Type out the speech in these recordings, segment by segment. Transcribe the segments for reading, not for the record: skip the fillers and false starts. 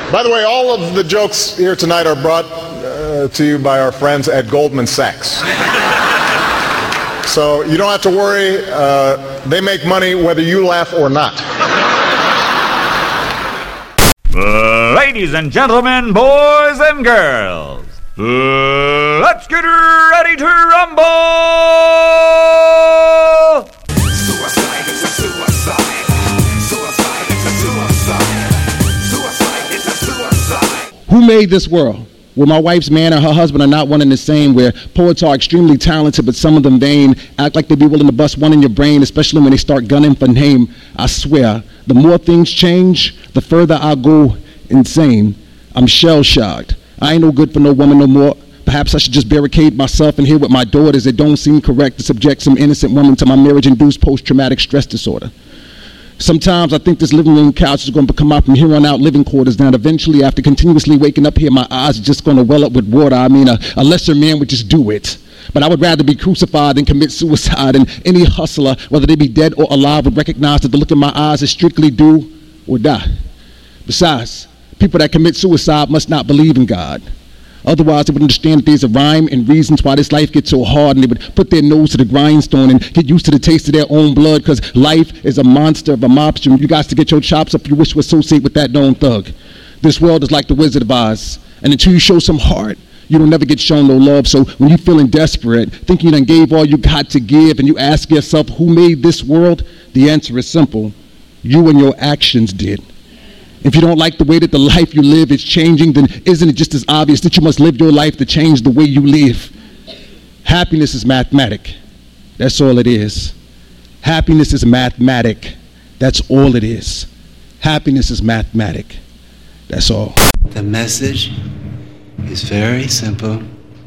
By the way, all of the jokes here tonight are brought to you by our friends at Goldman Sachs. So you don't have to worry. They make money whether you laugh or not. Ladies and gentlemen, boys and girls, let's get ready to rumble! Suicide is a suicide. Suicide is a suicide. Suicide is a suicide. Who made this world? Where my wife's man and her husband are not one and the same, where poets are extremely talented but some of them vain, act like they'd be willing to bust one in your brain, especially when they start gunning for name. I swear, the more things change, the further I go insane. I'm shell-shocked. I ain't no good for no woman no more. Perhaps I should just barricade myself in here with my daughters. It don't seem correct to subject some innocent woman to my marriage-induced post-traumatic stress disorder. Sometimes I think this living room couch is going to become out from here on out living quarters. Now, eventually, after continuously waking up here, my eyes are just going to well up with water. I mean, a lesser man would just do it. But I would rather be crucified than commit suicide. And any hustler, whether they be dead or alive, would recognize that the look in my eyes is strictly do or die. Besides, people that commit suicide must not believe in God. Otherwise, they would understand that there's a rhyme and reasons why this life gets so hard, and they would put their nose to the grindstone and get used to the taste of their own blood, because life is a monster of a mobster. You guys to get your chops up if you wish to associate with that known thug. This world is like the Wizard of Oz, and until you show some heart, you don't never get shown no love. So when you're feeling desperate, thinking you done gave all you got to give, and you ask yourself, who made this world? The answer is simple. You and your actions did. If you don't like the way that the life you live is changing, then isn't it just as obvious that you must live your life to change the way you live? Happiness is mathematic. That's all it is. Happiness is mathematic. That's all it is. Happiness is mathematic. That's all. The message is very simple.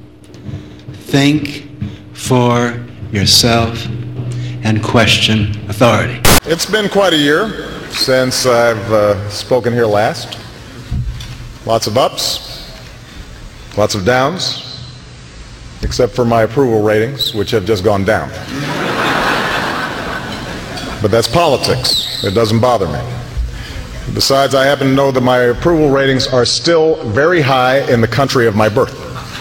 Think for yourself and question authority. It's been quite a year since I've spoken here last. Lots of ups, lots of downs, except for my approval ratings, which have just gone down. But that's politics. It doesn't bother me. Besides, I happen to know that my approval ratings are still very high in the country of my birth.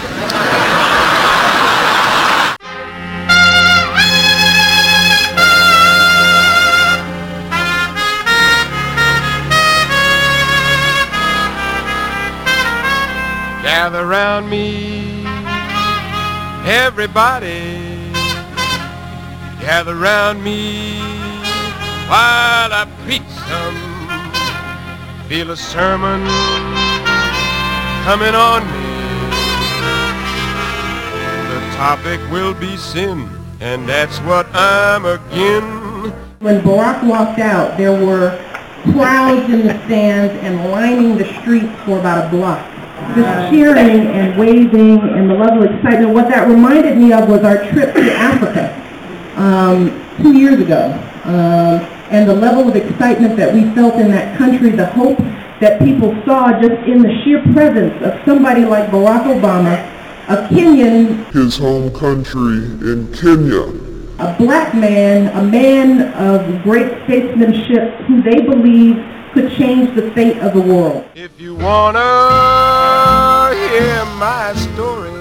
Gather round me, everybody. Gather round me while I preach some. Feel a sermon coming on me. The topic will be sin, and that's what I'm again. When Barack walked out, there were crowds in the stands and lining the streets for about a block. Just cheering and waving and the level of excitement. What that reminded me of was our trip to Africa 2 years ago. And the level of excitement that we felt in that country, the hope that people saw just in the sheer presence of somebody like Barack Obama, a Kenyan, his home country in Kenya, a black man, a man of great statesmanship who they believe could change the fate of the world. If you wanna hear my story,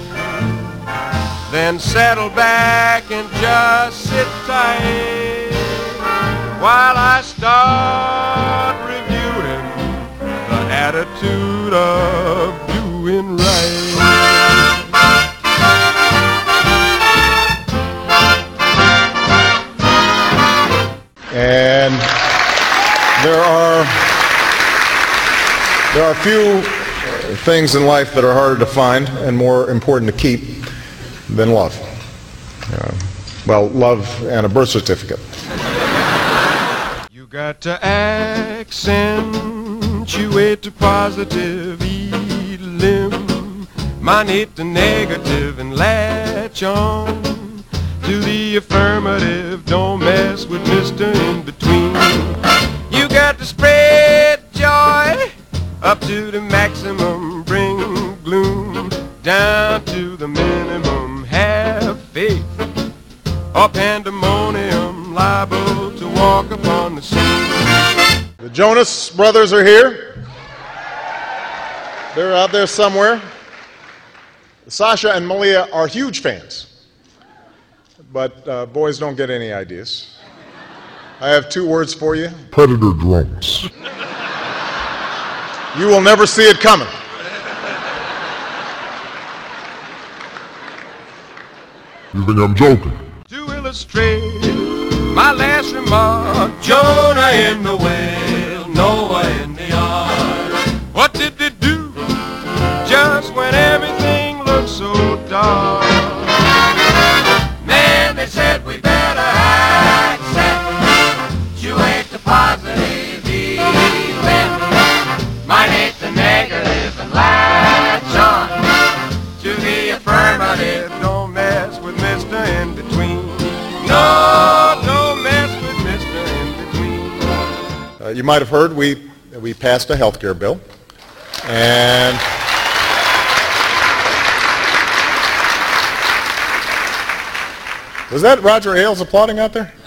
then settle back and just sit tight while I start reviewing the attitude of doing right. And there are few things in life that are harder to find and more important to keep than love. Love and a birth certificate. You got to accentuate the positive, eliminate the negative, and latch on to the affirmative. Don't mess with Mr. In Between. You got to spread joy up to the maximum, bring gloom down to the minimum. Have faith or pandemonium, liable to walk upon the scene. The Jonas Brothers are here. They're out there somewhere. Sasha and Malia are huge fans, but boys don't get any ideas. I have 2 words for you. Predator drones. You will never see it coming. You think I'm joking? To illustrate my last remark, Jonah in the whale, Noah in the ark. What did they do just when everything looked so dark? Man, they said we better accept you ain't the positive event. Mine ain't the negative and latch on to the affirmative. Don't mess with Mr. In Between. No, don't mess with Mr. In Between. You might have heard we passed a health care bill. And was that Roger Ailes applauding out there?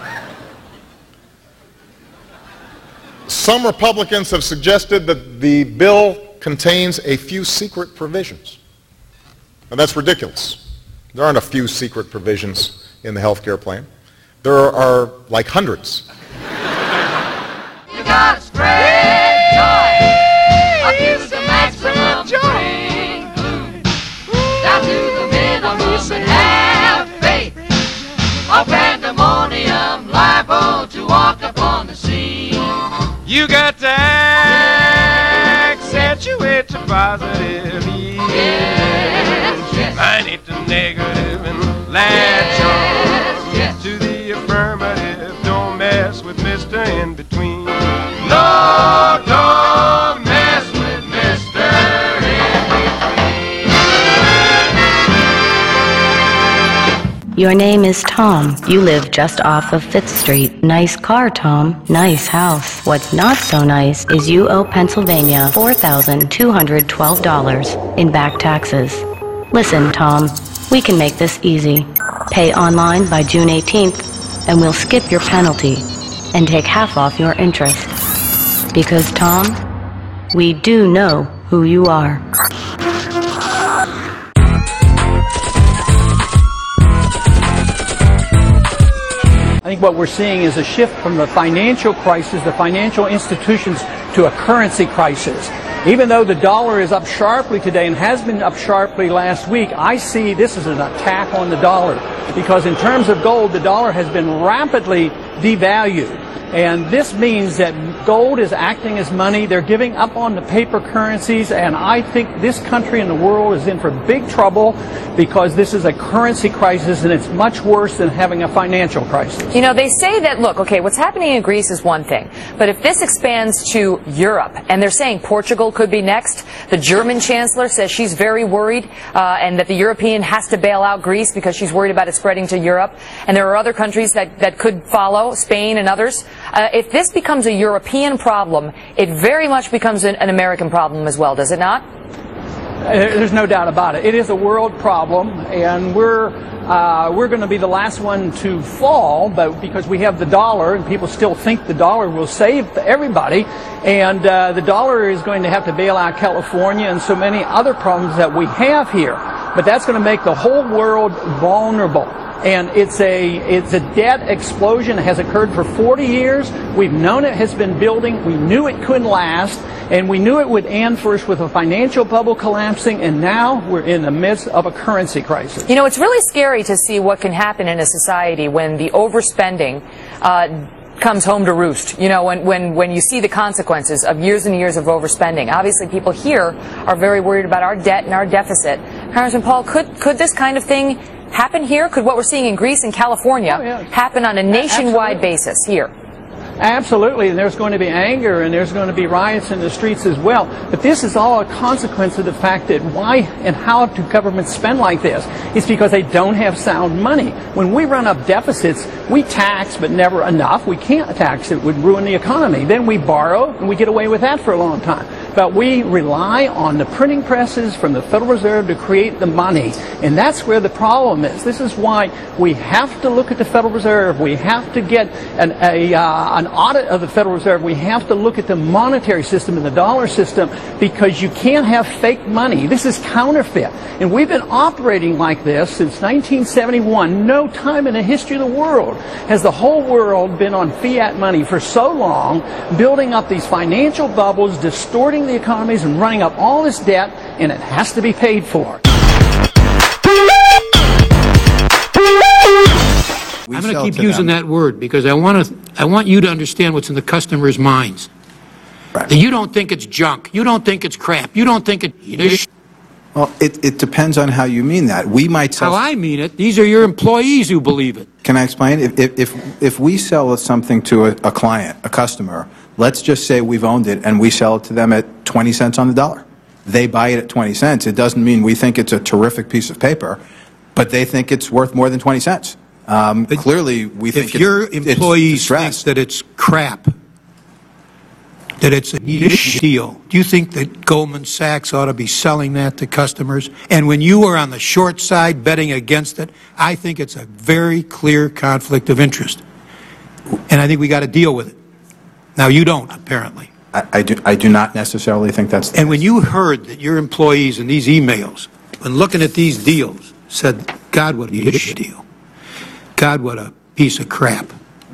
Some Republicans have suggested that the bill contains a few secret provisions. And that's ridiculous. There aren't a few secret provisions in the health care plan. There are like hundreds. You gotta spread joy. Up to the maximum bring gloom. Down to the minimum and have faith. Of pandemonium liable to walk upon the sea. You got to accentuate the positive. Yes, yes. Mine ain't the negative and latch on Yes. to the affirmative. Don't mess with Mr. In Between. No, don't mess with Mr. In Between. Your name is Tom. You live just off of 5th Street. Nice car, Tom. Nice house. What's not so nice is you owe Pennsylvania $4,212 in back taxes. Listen, Tom, we can make this easy. Pay online by June 18th, and we'll skip your penalty and take half off your interest. Because, Tom, we do know who you are. I think what we're seeing is a shift from the financial crisis, the financial institutions, to a currency crisis. Even though the dollar is up sharply today and has been up sharply last week, I see this as an attack on the dollar. Because in terms of gold, the dollar has been rapidly devalued. And this means that gold is acting as money. They're giving up on the paper currencies, and I think this country and the world is in for big trouble because this is a currency crisis, and it's much worse than having a financial crisis. You know, they say that, look, okay, what's happening in Greece is one thing, but if this expands to Europe, and they're saying Portugal could be next, the German chancellor says she's very worried, and that the European has to bail out Greece because she's worried about it spreading to Europe, and there are other countries that could follow, Spain and others. If this becomes a European problem, it very much becomes an American problem as well, does it not? There's no doubt about it. It is a world problem, and we're going to be the last one to fall, but because we have the dollar, and people still think the dollar will save everybody, and the dollar is going to have to bail out California and so many other problems that we have here. But that's going to make the whole world vulnerable. And it's a debt explosion that has occurred for 40 years. We've known it has been building. We knew it couldn't last. And we knew it would end first with a financial bubble collapsing. And now we're in the midst of a currency crisis. You know, it's really scary to see what can happen in a society when the overspending comes home to roost. You know, when you see the consequences of years and years of overspending. Obviously, people here are very worried about our debt and our deficit. Congressman Paul, could this kind of thing happen here? Could what we're seeing in Greece and California happen on a nationwide basis here? Absolutely, and there's going to be anger and there's going to be riots in the streets as well. But this is all a consequence of the fact that why and how do governments spend like this? It's because they don't have sound money. When we run up deficits, we tax, but never enough. We can't tax, it would ruin the economy. Then we borrow, and we get away with that for a long time. but we rely on the printing presses from the Federal Reserve to create the money. And that's where the problem is. This is why we have to look at the Federal Reserve. We have to get an audit of the Federal Reserve. We have to look at the monetary system and the dollar system, because you can't have fake money. This is counterfeit. And we've been operating like this since 1971. No time in the history of the world has the whole world been on fiat money for so long, building up these financial bubbles, distorting the economies and running up all this debt, and it has to be paid for. I'm going to keep using that word because I want you to understand what's in the customer's minds. Right. You don't think it's junk. You don't think it's crap. You don't think it's... Well, it depends on how you mean that. We might sell... How I mean it, these are your employees who believe it. Can I explain? If we sell something to a client, a customer, let's just say we've owned it and we sell it to them at 20 cents on the dollar. They buy it at 20 cents. It doesn't mean we think it's a terrific piece of paper, but they think it's worth more than 20 cents. Clearly, we think if your employees think that it's crap, that it's a deal, do you think that Goldman Sachs ought to be selling that to customers? And when you are on the short side betting against it, I think it's a very clear conflict of interest. And I think we got to deal with it. Now, you don't, apparently. I do not necessarily think that's the case. And when you heard that your employees in these emails, when looking at these deals, said, God, what a deal. God, what a piece of crap.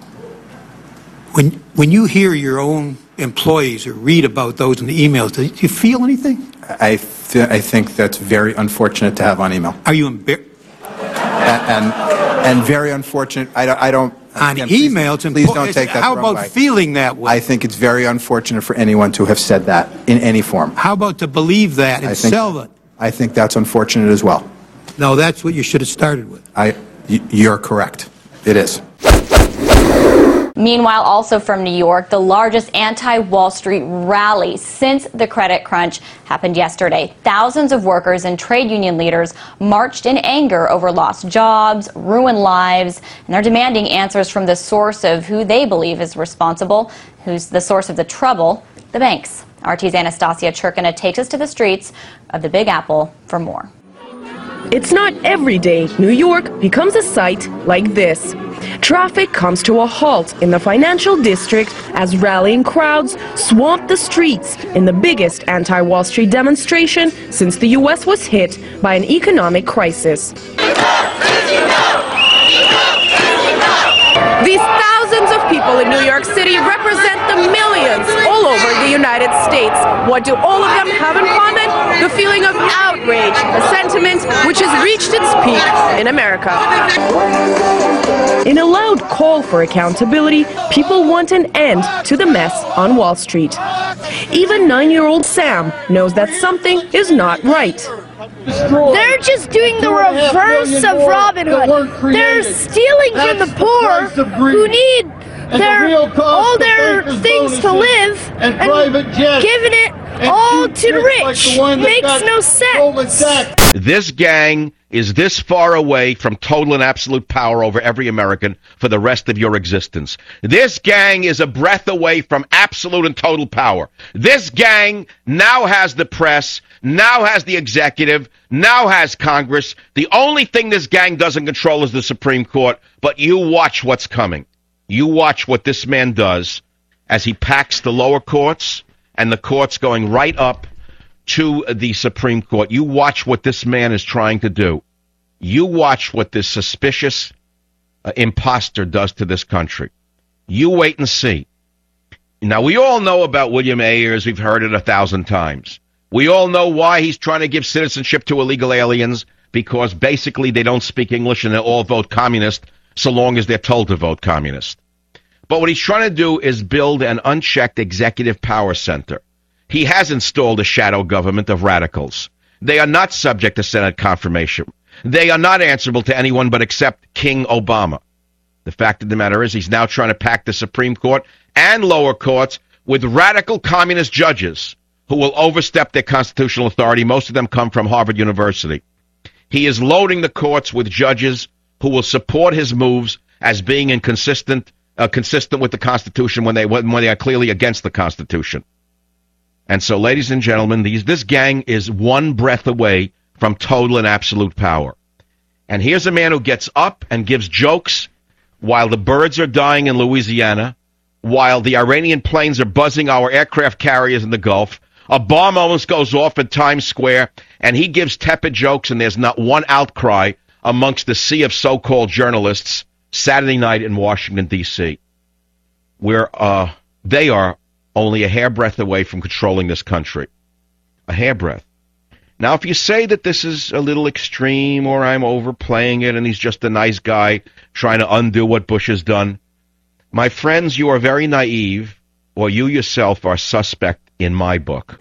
When you hear your own employees or read about those in the emails, do you feel anything? I think that's very unfortunate to have on email. Are you embarrassed? And very unfortunate. I don't. On email, please don't take that how the wrong about way. Feeling that way? I think it's very unfortunate for anyone to have said that in any form. How about to believe that and sell it? I think that's unfortunate as well. No, that's what you should have started with. You're correct. It is. Meanwhile, also from New York, the largest anti-Wall Street rally since the credit crunch happened yesterday. Thousands of workers and trade union leaders marched in anger over lost jobs, ruined lives, and they're demanding answers from the source of who they believe is responsible, who's the source of the trouble, the banks. RT's Anastasia Churkina takes us to the streets of the Big Apple for more. It's not every day New York becomes a sight like this. Traffic comes to a halt in the financial district as rallying crowds swamp the streets in the biggest anti-Wall Street demonstration since the U.S. was hit by an economic crisis. These thousands of people in New York City represent the millions all over the United States. What do all of them have in common? The feeling of outrage, a sentiment which has reached its peak in America. In a loud call for accountability, people want an end to the mess on Wall Street. Even 9-year-old Sam knows that something is not right. They're just doing the reverse of Robin Hood. They're stealing from the poor who need all their things to live and giving it all to the rich. Makes no sense. This gang is this far away from total and absolute power over every American for the rest of your existence. This gang is a breath away from absolute and total power. This gang now has the press, now has the executive, now has Congress. The only thing this gang doesn't control is the Supreme Court, but you watch what's coming. You watch what this man does as he packs the lower courts and the courts going right up to the Supreme Court. You watch what this man is trying to do. You watch what this suspicious imposter does to this country. You wait and see. Now, we all know about William Ayers. We've heard it 1,000 times. We all know why he's trying to give citizenship to illegal aliens, because basically they don't speak English and they all vote communist so long as they're told to vote communist. But what he's trying to do is build an unchecked executive power center. He has installed a shadow government of radicals. They are not subject to Senate confirmation. They are not answerable to anyone but except King Obama. The fact of the matter is he's now trying to pack the Supreme Court and lower courts with radical communist judges who will overstep their constitutional authority. Most of them come from Harvard University. He is loading the courts with judges who will support his moves as being consistent with the Constitution when they are clearly against the Constitution. And so, ladies and gentlemen, this gang is one breath away from total and absolute power. And here's a man who gets up and gives jokes while the birds are dying in Louisiana, while the Iranian planes are buzzing our aircraft carriers in the Gulf. A bomb almost goes off at Times Square, and he gives tepid jokes, and there's not one outcry amongst the sea of so-called journalists Saturday night in Washington, D.C., where they are only a hairbreadth away from controlling this country. A hairbreadth. Now, if you say that this is a little extreme or I'm overplaying it and he's just a nice guy trying to undo what Bush has done, my friends, you are very naive, or you yourself are suspect in my book.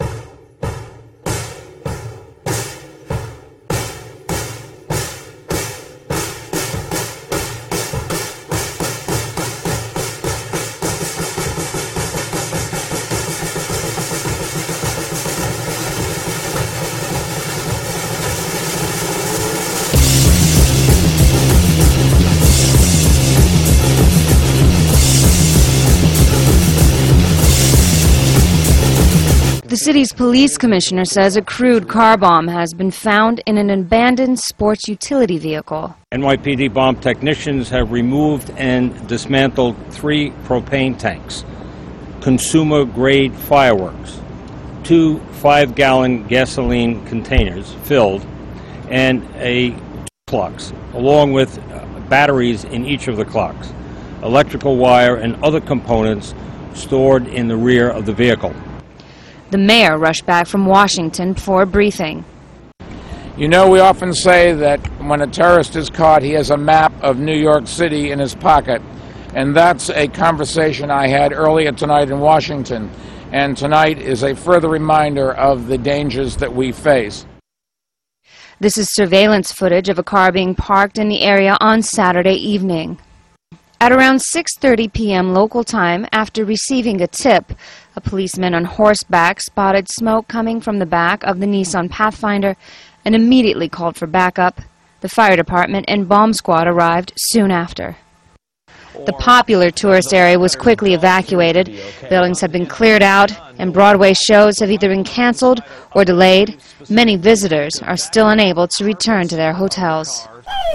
The city's police commissioner says a crude car bomb has been found in an abandoned sports utility vehicle. NYPD bomb technicians have removed and dismantled 3 propane tanks, consumer-grade fireworks, 2 5-gallon gasoline containers filled, and a clocks, along with batteries in each of the clocks, electrical wire and other components stored in the rear of the vehicle. The mayor rushed back from Washington for a briefing. You know, we often say that when a terrorist is caught, he has a map of New York City in his pocket. And that's a conversation I had earlier tonight in Washington. And tonight is a further reminder of the dangers that we face. This is surveillance footage of a car being parked in the area on Saturday evening. At around 6:30 p.m. local time, after receiving a tip, a policeman on horseback spotted smoke coming from the back of the Nissan Pathfinder and immediately called for backup. The fire department and bomb squad arrived soon after. The popular tourist area was quickly evacuated. Buildings have been cleared out, and Broadway shows have either been canceled or delayed. Many visitors are still unable to return to their hotels.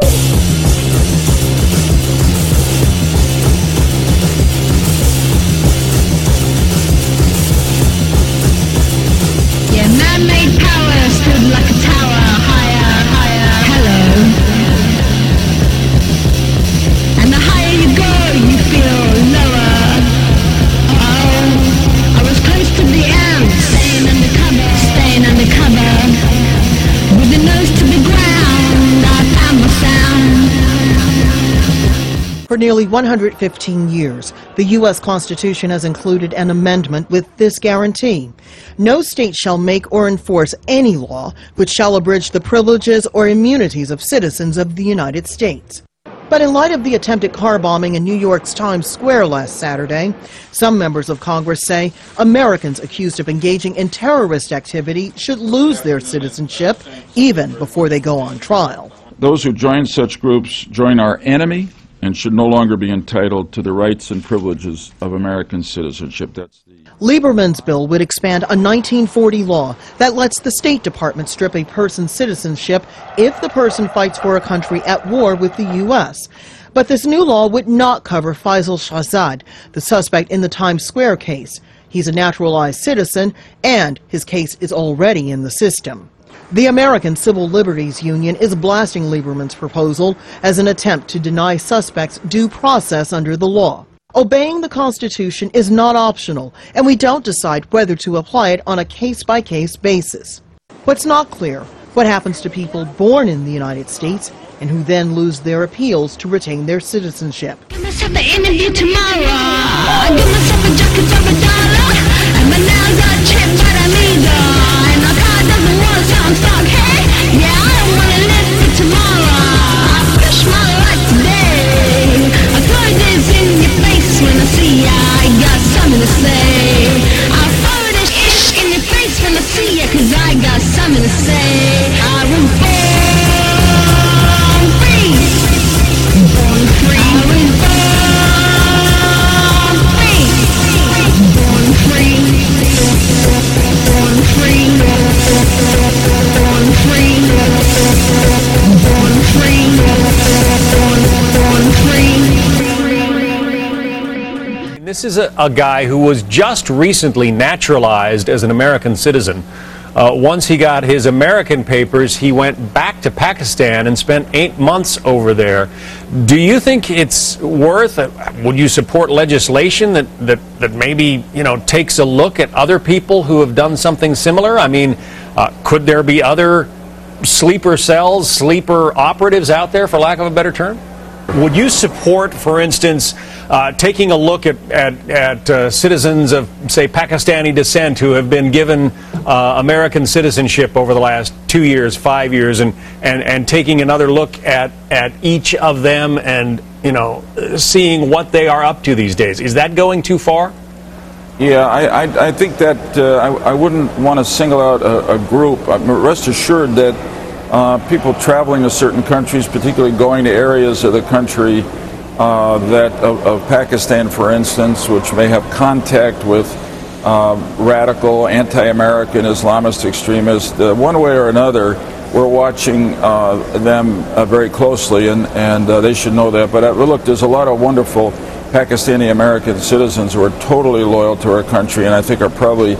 Man-made power stood like a tower, higher, higher, hello. And the higher you go, you feel lower. Oh, I was close to the end, staying undercover. With the nose to the ground, I found my sound. For nearly 115 years, the U.S. Constitution has included an amendment with this guarantee. No state shall make or enforce any law which shall abridge the privileges or immunities of citizens of the United States. But in light of the attempted car bombing in New York's Times Square last Saturday, some members of Congress say Americans accused of engaging in terrorist activity should lose their citizenship even before they go on trial. Those who join such groups join our enemy and should no longer be entitled to the rights and privileges of American citizenship. Lieberman's bill would expand a 1940 law that lets the State Department strip a person's citizenship if the person fights for a country at war with the U.S. But this new law would not cover Faisal Shahzad, the suspect in the Times Square case. He's a naturalized citizen, and his case is already in the system. The American Civil Liberties Union is blasting Lieberman's proposal as an attempt to deny suspects due process under the law. Obeying the Constitution is not optional, and we don't decide whether to apply it on a case-by-case basis. What's not clear, what happens to people born in the United States and who then lose their appeals to retain their citizenship. Give myself the interview tomorrow. Give myself a jacket for $1. And my nails are chipped, but I'm eager. And my car doesn't want to sound stuck, hey? Yeah, I don't want to live for tomorrow. I push my life today. I throw this in your face when I see ya. I got something to say. I throw this ish in your face when I see ya, 'cause I got something to say. I will born free. Born free. I was born free. Born free. This is a guy who was just recently naturalized as an American citizen. Once he got his American papers, he went back to Pakistan and spent 8 months over there. Do you think it's worth it? Would you support legislation that maybe, takes a look at other people who have done something similar? I mean, could there be other sleeper cells, sleeper operatives out there, for lack of a better term? Would you support, for instance, taking a look at citizens of, say, Pakistani descent who have been given American citizenship over the last 2 years, 5 years, and taking another look at each of them and, seeing what they are up to these days? Is that going too far? Yeah, I think that I wouldn't want to single out a group. Rest assured that people traveling to certain countries, particularly going to areas of the country of Pakistan, for instance, which may have contact with radical, anti-American Islamist extremists, one way or another, we're watching them very closely, and they should know that. But look, there's a lot of wonderful Pakistani American citizens who are totally loyal to our country, and I think are probably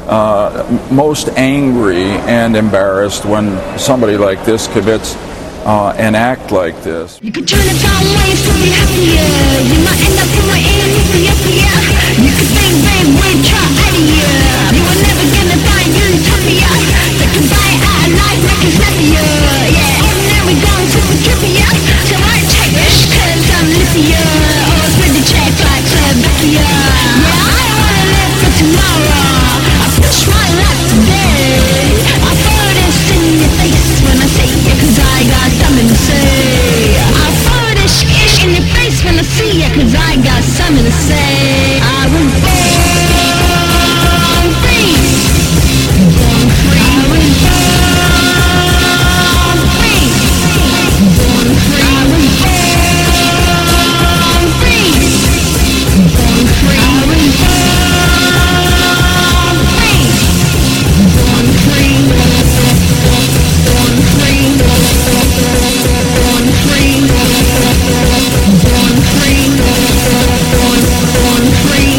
most angry and embarrassed when somebody like this commits an act like this. You could turn it down ways to be happier. You might end up in my Ethiopia. You could think, babe, we'd try idea. You were never gonna find utopia. They can buy our life like a snappier. Yeah, ordinary gone super trippier. So I take this cause I'm Lithia. Or it's really check like Slovakia. Yeah, I don't wanna live for tomorrow. I push my life today. I throw this in your face when I say it cause I got something to say. I throw this shit in your face when I see ya, cause I got something to say. I was born free. Born free. I was born free. Born free. I was born free. Born free. I was born free. Born free. Born free. Born free. Born free. Born free.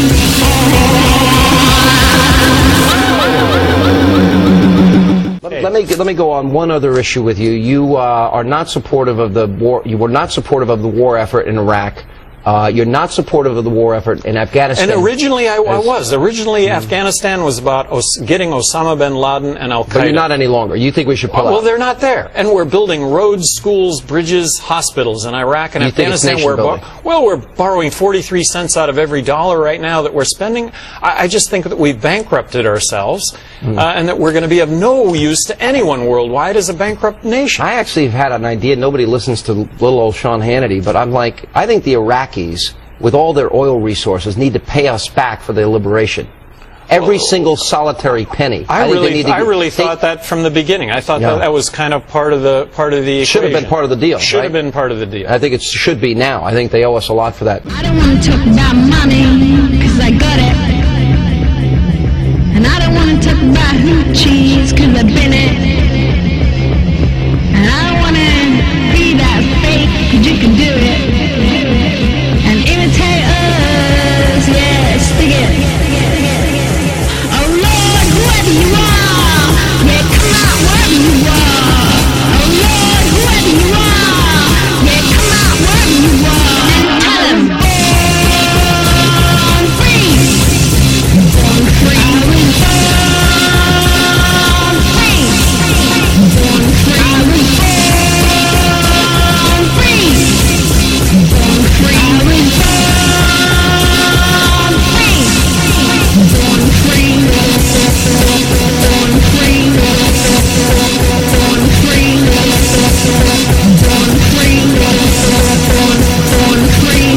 Let me go on one other issue with you. You are not supportive of the war. You were not supportive of the war effort in Iraq. You're not supportive of the war effort in Afghanistan. And originally I was. Originally Afghanistan was about getting Osama bin Laden and Al-Qaeda. But you're not any longer. You think we should pull out? Well, they're not there. And we're building roads, schools, bridges, hospitals in Iraq and Afghanistan. We're borrowing 43 cents out of every dollar right now that we're spending. I just think that we've bankrupted ourselves and that we're going to be of no use to anyone worldwide as a bankrupt nation. I actually have had an idea. Nobody listens to little old Sean Hannity, but I'm like, I think the Iraqis, with all their oil resources, need to pay us back for their liberation. Every single solitary penny. I really thought that from the beginning. I thought that was kind of part of the equation. Should have been part of the deal. Should have been part of the deal. I think it should be now. I think they owe us a lot for that. I don't want to talk about money, cause I got it. And I don't want to talk about hoochies, cause I've been it. And I don't want to be that fake, cause you can do it. And imitate us, yeah, stick it. Oh Lord, whoever you are, yeah, come out wherever you are. Oh Lord, whoever you are, yeah, come out wherever you are. And tell them, born free. Born free. I was born free. Born free. I was born free. Born free. I was born free. Born free. Born free. Born free. Born free.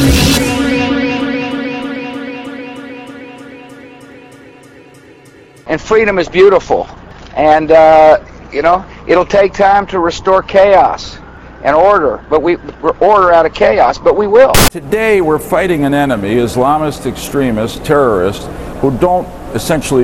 And freedom is beautiful. And, it'll take time to restore chaos and order, order out of chaos, but we will. Today we're fighting an enemy, Islamist extremists, terrorists, who don't essentially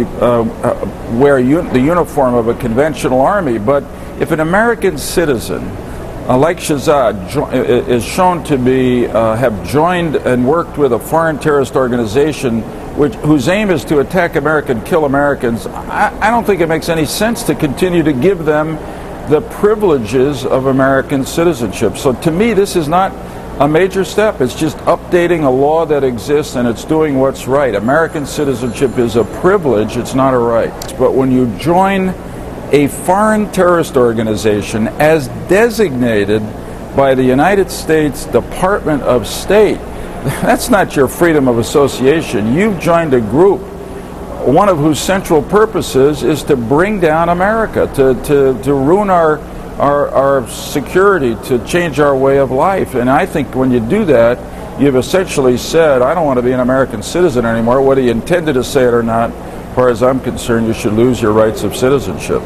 wear the uniform of a conventional army. But if an American citizen like Shahzad, is shown to be have joined and worked with a foreign terrorist organization whose aim is to attack America and kill Americans, I don't think it makes any sense to continue to give them the privileges of American citizenship. So to me, this is not a major step. It's just updating a law that exists, and it's doing what's right. American citizenship is a privilege, it's not a right. But when you join a foreign terrorist organization as designated by the United States Department of State, that's not your freedom of association. You've joined a group, one of whose central purposes is to bring down America, to ruin our security, to change our way of life. And I think when you do that, you've essentially said, I don't want to be an American citizen anymore. Whether you intended to say it or not, as far as I'm concerned, you should lose your rights of citizenship.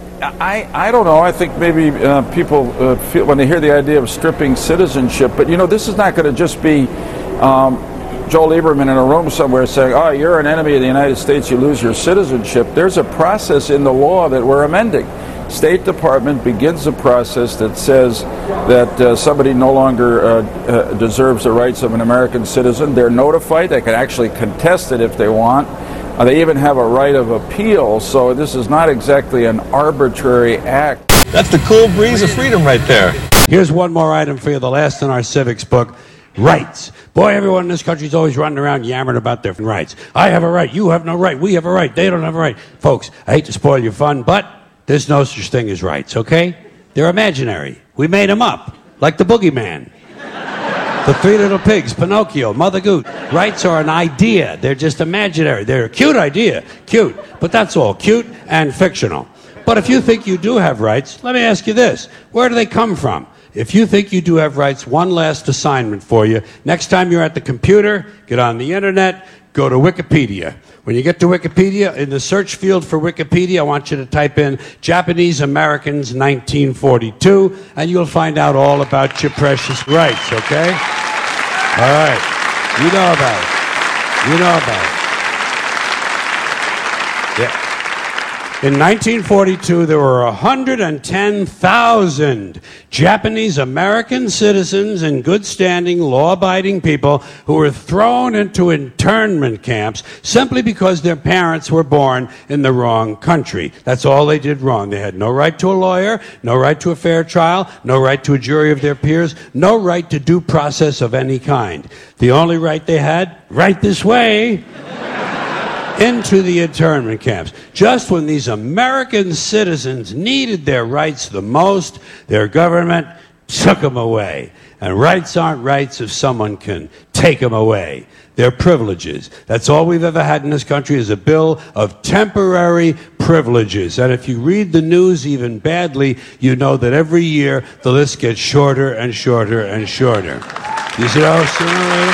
I don't know. I think maybe people feel when they hear the idea of stripping citizenship, but you know, this is not going to just be Joel Lieberman in a room somewhere saying, oh, you're an enemy of the United States, you lose your citizenship. There's a process in the law that we're amending. State Department begins a process that says that somebody no longer deserves the rights of an American citizen. They're notified. They can actually contest it if they want. They even have a right of appeal, so this is not exactly an arbitrary act. That's the cool breeze of freedom right there. Here's one more item for you, the last in our civics book. Rights. Boy, everyone in this country is always running around yammering about their rights. I have a right, you have no right, we have a right, they don't have a right. Folks, I hate to spoil your fun, but there's no such thing as rights, okay? They're imaginary. We made them up, like the boogeyman. The Three Little Pigs, Pinocchio, Mother Goose. Rights are an idea. They're just imaginary. They're a cute idea. Cute. But that's all. Cute and fictional. But if you think you do have rights, let me ask you this. Where do they come from? If you think you do have rights, one last assignment for you. Next time you're at the computer, get on the internet, go to Wikipedia. When you get to Wikipedia, in the search field for Wikipedia, I want you to type in Japanese Americans 1942, and you'll find out all about your precious rights, okay? All right. You know about it. You know about it. Yeah. In 1942, there were 110,000 Japanese American citizens and good-standing, law-abiding people who were thrown into internment camps simply because their parents were born in the wrong country. That's all they did wrong. They had no right to a lawyer, no right to a fair trial, no right to a jury of their peers, no right to due process of any kind. The only right they had, right this way, into the internment camps. Just when these American citizens needed their rights the most, their government took them away. And rights aren't rights if someone can take them away. They're privileges. That's all we've ever had in this country is a bill of temporary privileges. And if you read the news even badly, you know that every year the list gets shorter and shorter and shorter. You see how sooner or later?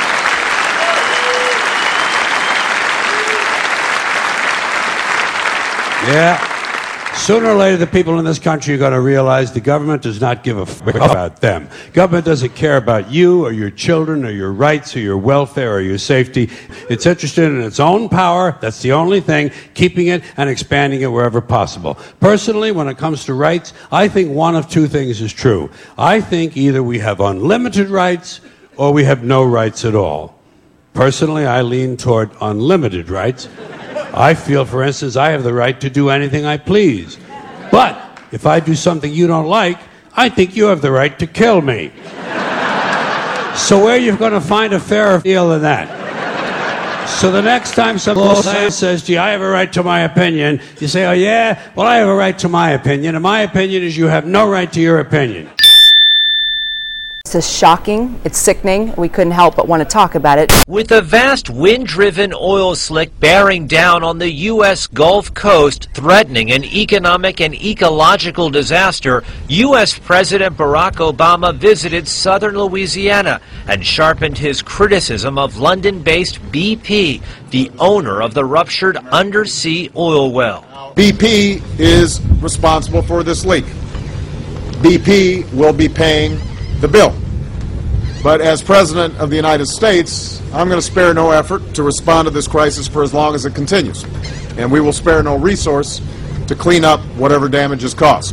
Yeah. Sooner or later, the people in this country are going to realize the government does not give a fuck about them. Government doesn't care about you or your children or your rights or your welfare or your safety. It's interested in its own power. That's the only thing, keeping it and expanding it wherever possible. Personally, when it comes to rights, I think one of two things is true. I think either we have unlimited rights or we have no rights at all. Personally, I lean toward unlimited rights. I feel, for instance, I have the right to do anything I please. But if I do something you don't like, I think you have the right to kill me. So where are you going to find a fairer deal than that? So the next time someone says to you, I have a right to my opinion, you say, oh yeah, well I have a right to my opinion, and my opinion is you have no right to your opinion. It's shocking, it's sickening, we couldn't help but want to talk about it. With a vast wind-driven oil slick bearing down on the U.S. Gulf Coast, threatening an economic and ecological disaster, U.S. President Barack Obama visited southern Louisiana and sharpened his criticism of London-based BP, the owner of the ruptured undersea oil well. BP is responsible for this leak. BP will be paying the bill. But as President of the United States, I'm going to spare no effort to respond to this crisis for as long as it continues. And we will spare no resource to clean up whatever damage is caused.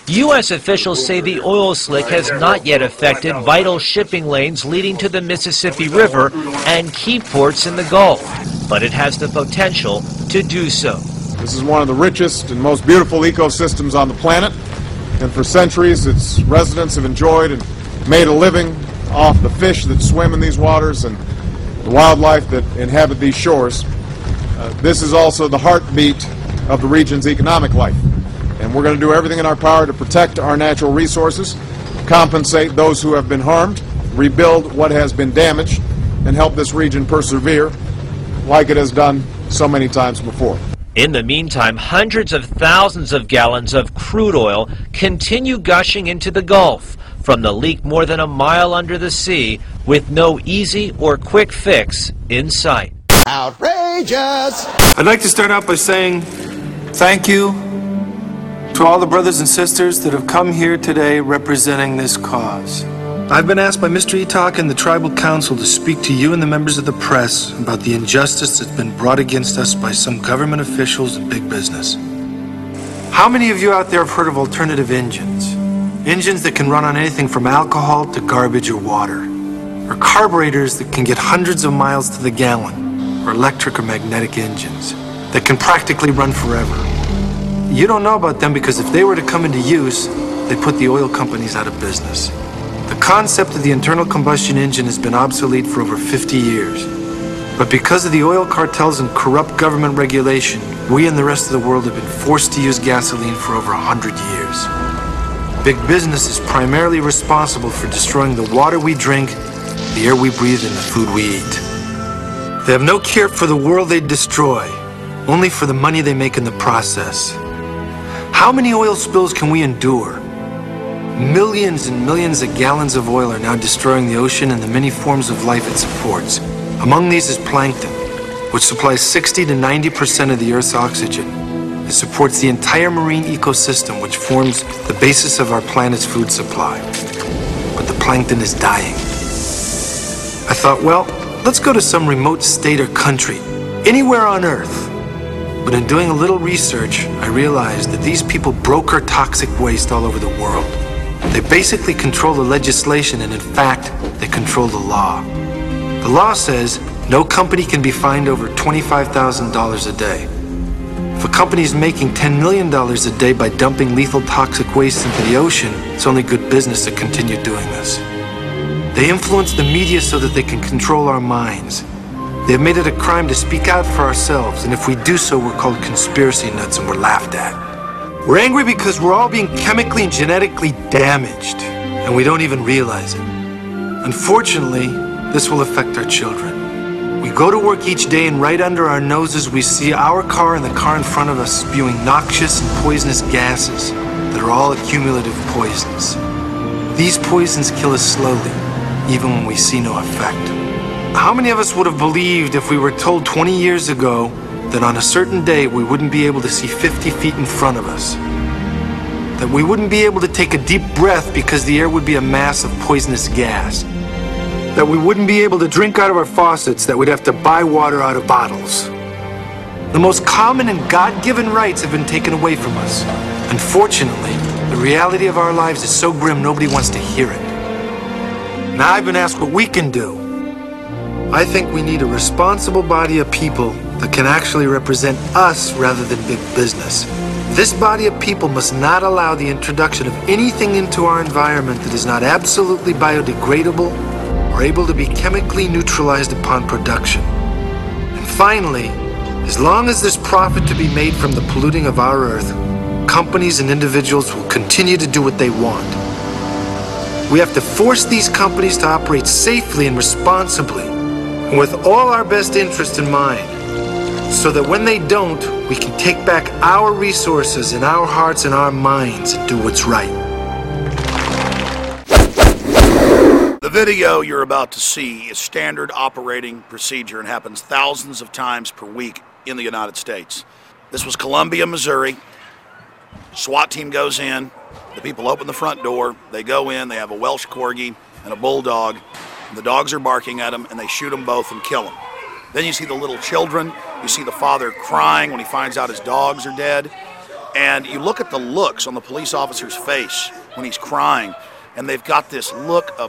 U.S. officials say the oil slick has not yet affected vital shipping lanes leading to the Mississippi River and key ports in the Gulf, but it has the potential to do so. This is one of the richest and most beautiful ecosystems on the planet, and for centuries its residents have enjoyed and made a living off the fish that swim in these waters and the wildlife that inhabit these shores. This is also the heartbeat of the region's economic life, and we're going to do everything in our power to protect our natural resources, compensate those who have been harmed, rebuild what has been damaged, and help this region persevere like it has done so many times before. In the meantime, hundreds of thousands of gallons of crude oil continue gushing into the Gulf from the leak more than a mile under the sea, with no easy or quick fix in sight. Outrageous! I'd like to start out by saying thank you to all the brothers and sisters that have come here today representing this cause. I've been asked by Mr. Etok and the Tribal Council to speak to you and the members of the press about the injustice that's been brought against us by some government officials and big business. How many of you out there have heard of alternative engines? Engines that can run on anything from alcohol to garbage or water. Or carburetors that can get hundreds of miles to the gallon. Or electric or magnetic engines that can practically run forever. You don't know about them because if they were to come into use, they put the oil companies out of business. The concept of the internal combustion engine has been obsolete for over 50 years. But because of the oil cartels and corrupt government regulation, we and the rest of the world have been forced to use gasoline for over 100 years. Big business is primarily responsible for destroying the water we drink, the air we breathe, and the food we eat. They have no care for the world they destroy, only for the money they make in the process. How many oil spills can we endure? Millions and millions of gallons of oil are now destroying the ocean and the many forms of life it supports. Among these is plankton, which supplies 60 to 90% of the Earth's oxygen. It supports the entire marine ecosystem, which forms the basis of our planet's food supply. But the plankton is dying. I thought, well, let's go to some remote state or country, anywhere on Earth. But in doing a little research, I realized that these people broker toxic waste all over the world. They basically control the legislation, and in fact, they control the law. The law says no company can be fined over $25,000 a day. If a company is making $10 million a day by dumping lethal toxic waste into the ocean, it's only good business to continue doing this. They influence the media so that they can control our minds. They have made it a crime to speak out for ourselves, and if we do so, we're called conspiracy nuts and we're laughed at. We're angry because we're all being chemically and genetically damaged, and we don't even realize it. Unfortunately, this will affect our children. We go to work each day, and right under our noses we see our car and the car in front of us spewing noxious and poisonous gases that are all accumulative poisons. These poisons kill us slowly, even when we see no effect. How many of us would have believed if we were told 20 years ago that on a certain day we wouldn't be able to see 50 feet in front of us? That we wouldn't be able to take a deep breath because the air would be a mass of poisonous gas? That we wouldn't be able to drink out of our faucets, that we'd have to buy water out of bottles? The most common and God-given rights have been taken away from us. Unfortunately, the reality of our lives is so grim nobody wants to hear it. Now I've been asked what we can do. I think we need a responsible body of people that can actually represent us rather than big business. This body of people must not allow the introduction of anything into our environment that is not absolutely biodegradable or able to be chemically neutralized upon production. And finally, as long as there's profit to be made from the polluting of our Earth, companies and individuals will continue to do what they want. We have to force these companies to operate safely and responsibly, and with all our best interest in mind, so that when they don't, we can take back our resources and our hearts and our minds and do what's right. The video you're about to see is standard operating procedure and happens thousands of times per week in the United States. This was Columbia, Missouri. SWAT team goes in. The people open the front door. They go in. They have a Welsh Corgi and a Bulldog. And the dogs are barking at them, and they shoot them both and kill them. Then you see the little children. You see the father crying when he finds out his dogs are dead. And you look at the looks on the police officer's face when he's crying, and they've got this look of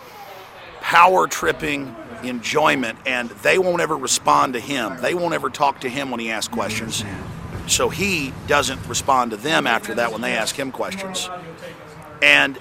power-tripping enjoyment, and they won't ever respond to him. They won't ever talk to him when he asks questions. So he doesn't respond to them after that when they ask him questions. And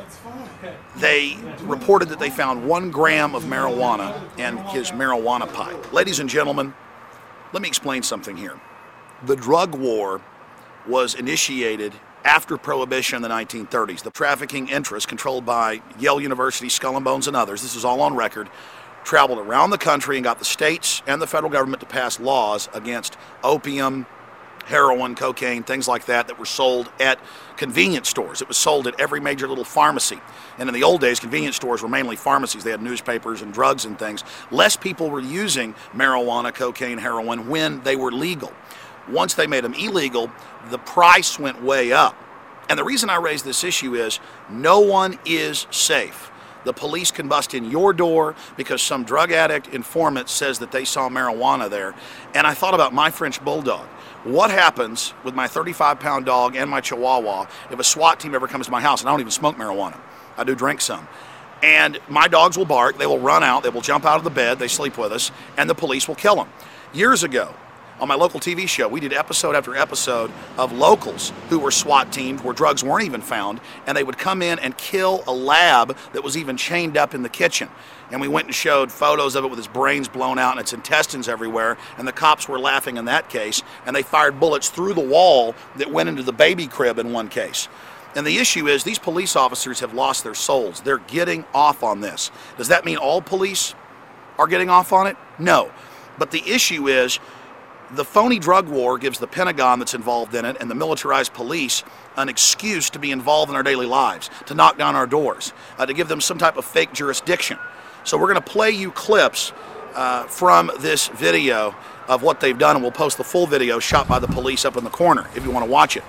they reported that they found 1 gram of marijuana in his marijuana pipe. Ladies and gentlemen, let me explain something here. The drug war was initiated after Prohibition in the 1930s. The trafficking interests controlled by Yale University, Skull and Bones, and others, this is all on record, traveled around the country and got the states and the federal government to pass laws against opium, heroin, cocaine, things like that were sold at convenience stores. It was sold at every major little pharmacy. And in the old days, convenience stores were mainly pharmacies. They had newspapers and drugs and things. Less people were using marijuana, cocaine, heroin when they were legal. Once they made them illegal, the price went way up. And the reason I raise this issue is no one is safe. The police can bust in your door because some drug addict informant says that they saw marijuana there. And I thought about my French bulldog. What happens with my 35-pound dog and my Chihuahua if a SWAT team ever comes to my house? And I don't even smoke marijuana. I do drink some. And my dogs will bark, they will run out, they will jump out of the bed, they sleep with us, and the police will kill them. Years ago, on my local TV show, we did episode after episode of locals who were SWAT teamed where drugs weren't even found, and they would come in and kill a lab that was even chained up in the kitchen. And we went and showed photos of it with its brains blown out and its intestines everywhere, and the cops were laughing in that case, and they fired bullets through the wall that went into the baby crib in one case. And the issue is these police officers have lost their souls. They're getting off on this. Does that mean all police are getting off on it? No. But the issue is the phony drug war gives the Pentagon that's involved in it and the militarized police an excuse to be involved in our daily lives, to knock down our doors, to give them some type of fake jurisdiction. So we're going to play you clips from this video of what they've done, and we'll post the full video shot by the police up in the corner if you want to watch it.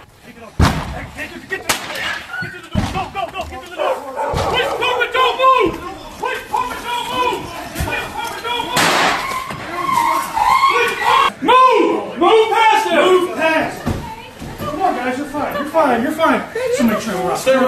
Move past him! Move past! Come on, guys, you're fine. You're fine. You're fine. Somebody turn around. Stay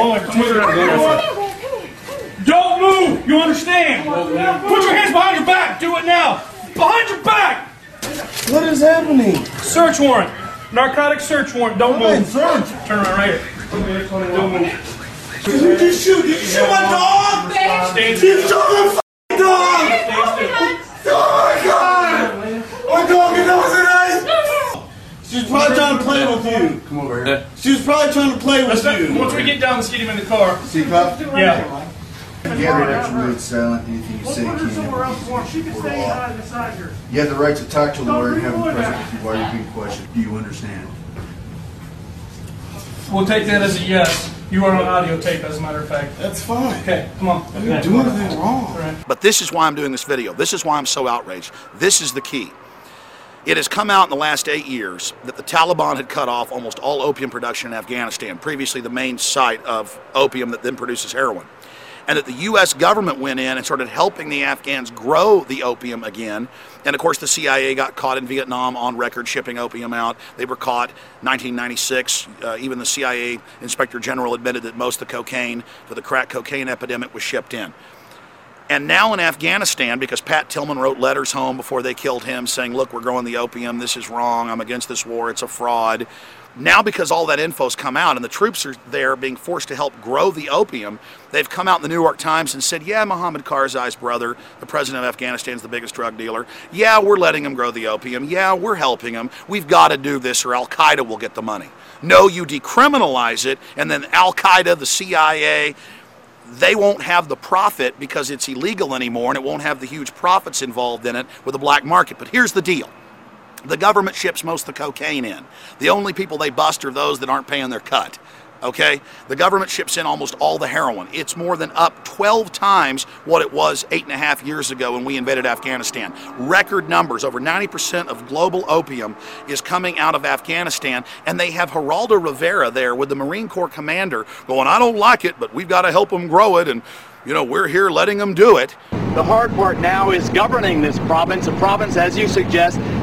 around. Don't move! You understand? Put your hands behind your back. Do it now. Behind your back! What is happening? Search warrant. Narcotic search warrant. Don't move. Search. Turn around right here. Don't move. Did you shoot? Did you shoot my dog? Stand still. You shot my dog! Stand still. Oh my God! My dog is nice. She's probably trying to play with you. Come over here. She was probably trying to play with you. Once we get down, let's get him in the car. C-Pup? Yeah. You have the right to remain silent. Anything you say can be reported law. You have the right to talk to a lawyer and have him present with you while you're being questioned. Do you understand? We'll take that as a yes. You are on audio tape, as a matter of fact. That's fine. Okay, come on. I didn't do anything wrong. But this is why I'm doing this video. This is why I'm so outraged. This is the key. It has come out in the last 8 years that the Taliban had cut off almost all opium production in Afghanistan, previously the main site of opium that then produces heroin. And that the U.S. government went in and started helping the Afghans grow the opium again. And of course the CIA got caught in Vietnam on record shipping opium out. They were caught in 1996. Even the CIA Inspector General admitted that most of the cocaine for the crack cocaine epidemic was shipped in. And now in Afghanistan, because Pat Tillman wrote letters home before they killed him saying, look, we're growing the opium, this is wrong, I'm against this war, it's a fraud. Now because all that info's come out and the troops are there being forced to help grow the opium, they've come out in the New York Times and said, yeah, Mohammed Karzai's brother, the president of Afghanistan, is the biggest drug dealer. Yeah, we're letting him grow the opium. Yeah, we're helping him. We've got to do this or Al-Qaeda will get the money. No, you decriminalize it and then Al-Qaeda, the CIA, they won't have the profit because it's illegal anymore and it won't have the huge profits involved in it with the black market. But here's the deal. The government ships most of the cocaine in. The only people they bust are those that aren't paying their cut. Okay? The government ships in almost all the heroin. It's more than up 12 times what it was 8.5 years ago when we invaded Afghanistan. Record numbers. Over 90% of global opium is coming out of Afghanistan, and they have Geraldo Rivera there with the Marine Corps commander going, I don't like it, but we've got to help them grow it, and you know, we're here letting them do it. The hard part now is governing this province, a province, as you suggest,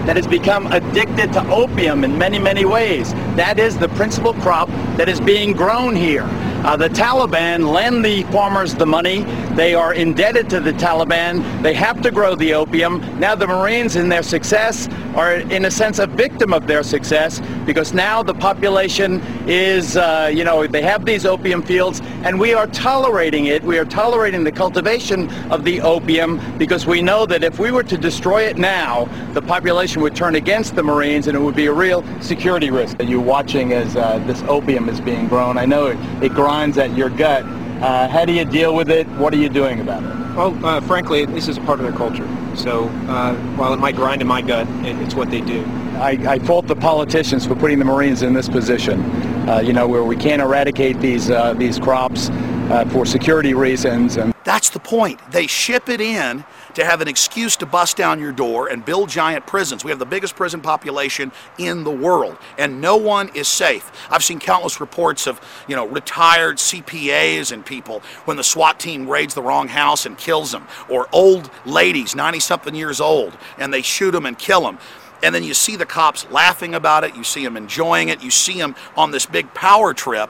that has become addicted to opium in many, many ways. That is the principal crop that is being grown here. The Taliban lend the farmers the money. They are indebted to the Taliban. They have to grow the opium. Now the Marines, in their success, are in a sense a victim of their success, because now the population is, they have these opium fields, and we are tolerating it. We are tolerating the cultivation of the opium because we know that if we were to destroy it now, the population would turn against the Marines, and it would be a real security risk. You're watching as this opium is being grown. I know it grinds at your gut. How do you deal with it? What are you doing about it? Well, frankly, this is a part of their culture. So while it might grind in my gut, it's what they do. I fault the politicians for putting the Marines in this position, where we can't eradicate these crops for security reasons. And that's the point. They ship it in to have an excuse to bust down your door and build giant prisons. We have the biggest prison population in the world, and no one is safe. I've seen countless reports of, retired CPAs and people when the SWAT team raids the wrong house and kills them, or old ladies, 90-something years old, and they shoot them and kill them. And then you see the cops laughing about it, you see them enjoying it, you see them on this big power trip.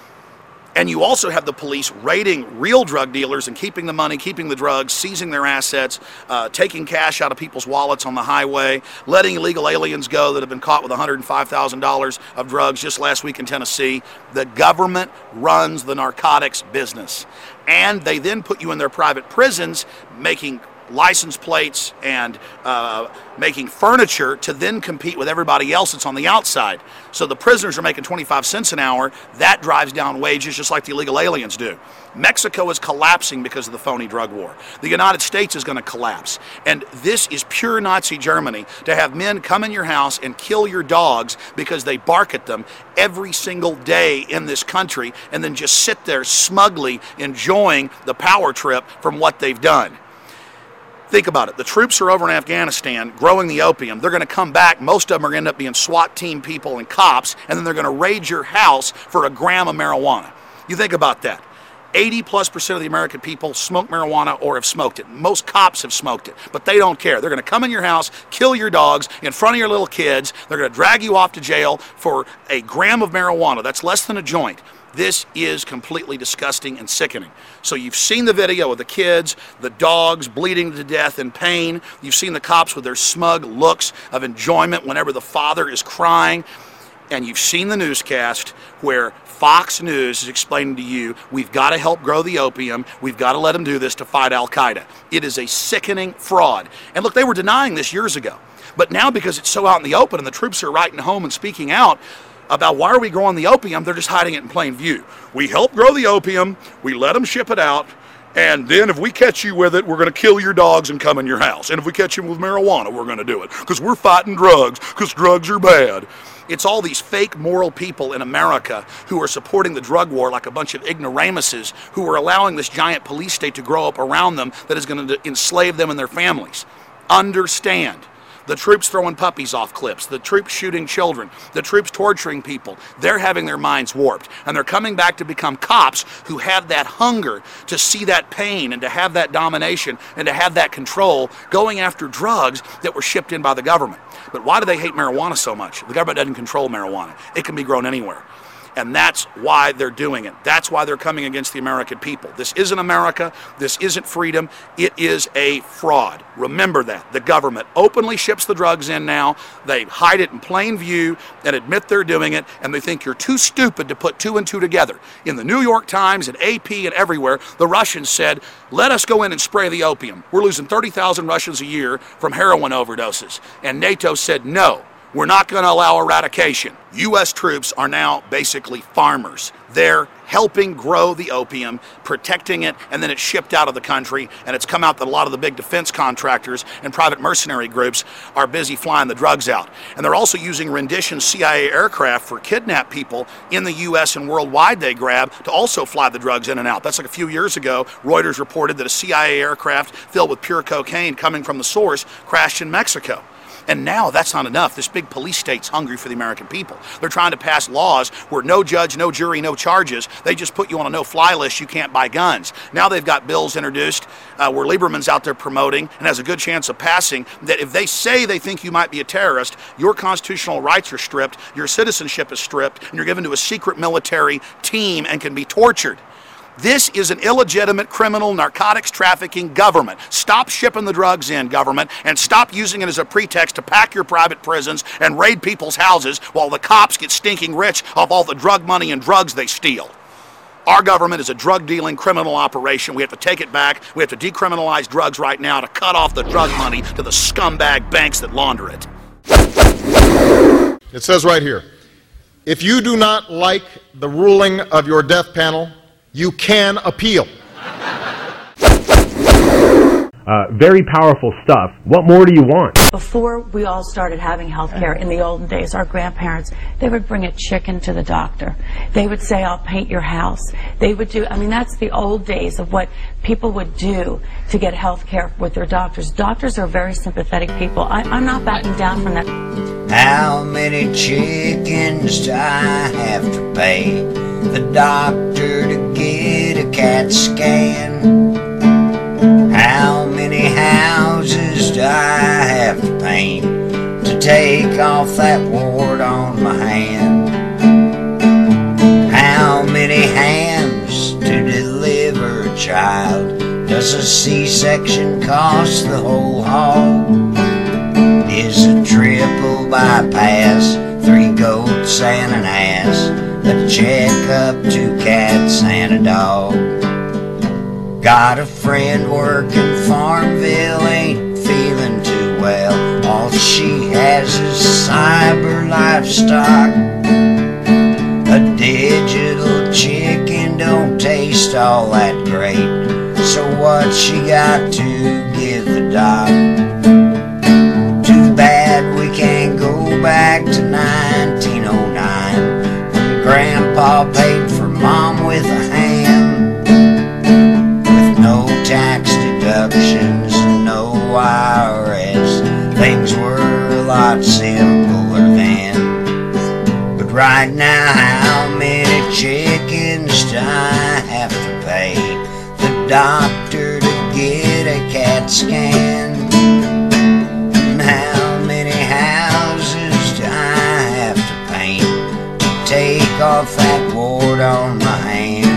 And you also have the police raiding real drug dealers and keeping the money, keeping the drugs, seizing their assets, taking cash out of people's wallets on the highway, letting illegal aliens go that have been caught with $105,000 of drugs just last week in Tennessee. The government runs the narcotics business. And they then put you in their private prisons, making license plates and making furniture to then compete with everybody else that's on the outside. So the prisoners are making 25 cents an hour. That drives down wages just like the illegal aliens do. Mexico is collapsing because of the phony drug war. The United States is going to collapse. And this is pure Nazi Germany, to have men come in your house and kill your dogs because they bark at them every single day in this country, and then just sit there smugly enjoying the power trip from what they've done. Think about it. The troops are over in Afghanistan growing the opium. They're going to come back. Most of them are going to end up being SWAT team people and cops, and then they're going to raid your house for a gram of marijuana. You think about that. 80+% of the American people smoke marijuana or have smoked it. Most cops have smoked it, but they don't care. They're going to come in your house, kill your dogs in front of your little kids. They're going to drag you off to jail for a gram of marijuana. That's less than a joint. This is completely disgusting and sickening. So you've seen the video of the kids, the dogs bleeding to death in pain. You've seen the cops with their smug looks of enjoyment whenever the father is crying. And you've seen the newscast where Fox News is explaining to you, we've got to help grow the opium. We've got to let them do this to fight Al-Qaeda. It is a sickening fraud. And look, they were denying this years ago. But now, because it's so out in the open and the troops are writing home and speaking out about why are we growing the opium, they're just hiding it in plain view. We help grow the opium, we let them ship it out, and then if we catch you with it, we're going to kill your dogs and come in your house. And if we catch you with marijuana, we're going to do it, because we're fighting drugs, because drugs are bad. It's all these fake moral people in America who are supporting the drug war like a bunch of ignoramuses who are allowing this giant police state to grow up around them that is going to enslave them and their families. Understand. The troops throwing puppies off cliffs, the troops shooting children, the troops torturing people, they're having their minds warped. And they're coming back to become cops who have that hunger to see that pain and to have that domination and to have that control, going after drugs that were shipped in by the government. But why do they hate marijuana so much? The government doesn't control marijuana. It can be grown anywhere. And that's why they're doing it. That's why they're coming against the American people. This isn't America. This isn't freedom. It is a fraud. Remember that. The government openly ships the drugs in now. They hide it in plain view and admit they're doing it, and they think you're too stupid to put two and two together. In the New York Times and AP and everywhere, the Russians said, let us go in and spray the opium. We're losing 30,000 Russians a year from heroin overdoses. And NATO said, no. We're not going to allow eradication. U.S. troops are now basically farmers. They're helping grow the opium, protecting it, and then it's shipped out of the country, and it's come out that a lot of the big defense contractors and private mercenary groups are busy flying the drugs out. And they're also using rendition CIA aircraft for kidnapped people in the U.S. and worldwide they grab to also fly the drugs in and out. That's like a few years ago, Reuters reported that a CIA aircraft filled with pure cocaine coming from the source crashed in Mexico. And now that's not enough. This big police state's hungry for the American people. They're trying to pass laws where no judge, no jury, no charges. They just put you on a no-fly list. You can't buy guns. Now they've got bills introduced where Lieberman's out there promoting and has a good chance of passing that if they say they think you might be a terrorist, your constitutional rights are stripped, your citizenship is stripped, and you're given to a secret military team and can be tortured. This is an illegitimate criminal narcotics trafficking government. Stop shipping the drugs in, government, and stop using it as a pretext to pack your private prisons and raid people's houses while the cops get stinking rich off all the drug money and drugs they steal. Our government is a drug-dealing criminal operation. We have to take it back. We have to decriminalize drugs right now to cut off the drug money to the scumbag banks that launder it. It says right here, if you do not like the ruling of your death panel, you can appeal. Very powerful stuff. What more do you want? Before we all started having health care in the olden days, our grandparents, they would bring a chicken to the doctor. They would say, I'll paint your house. They would do, I mean, that's the old days of what people would do to get health care with their doctors. Doctors are very sympathetic people. I'm not backing down from that. How many chickens do I have to pay the doctor to get a CAT scan? How many houses do I have to paint to take off that wart on my hand? How many hams to deliver a child? Does a C-section cost the whole hog? Is a triple bypass 3 goats and an ass, a checkup, 2 cats and a dog? Got a friend working Farmville, ain't feeling too well. All she has is cyber livestock. A digital chicken don't taste all that great, so what she got to give the doc? Too bad we can't go back to 1909 when Grandpa paid for Mom with a ham. Tax deductions, no IRS. Things were a lot simpler then. But right now, how many chickens do I have to pay the doctor to get a CAT scan? And how many houses do I have to paint to take off that wart on my hand?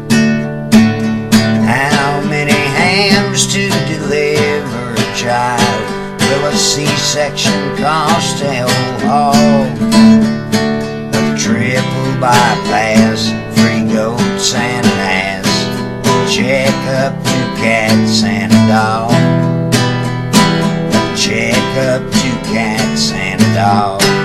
How many hams to deliver a child? Will a C-section cost a whole hog? A triple bypass, 3 goats and an ass, a checkup, 2 cats and a dog. A checkup, 2 cats and a dog.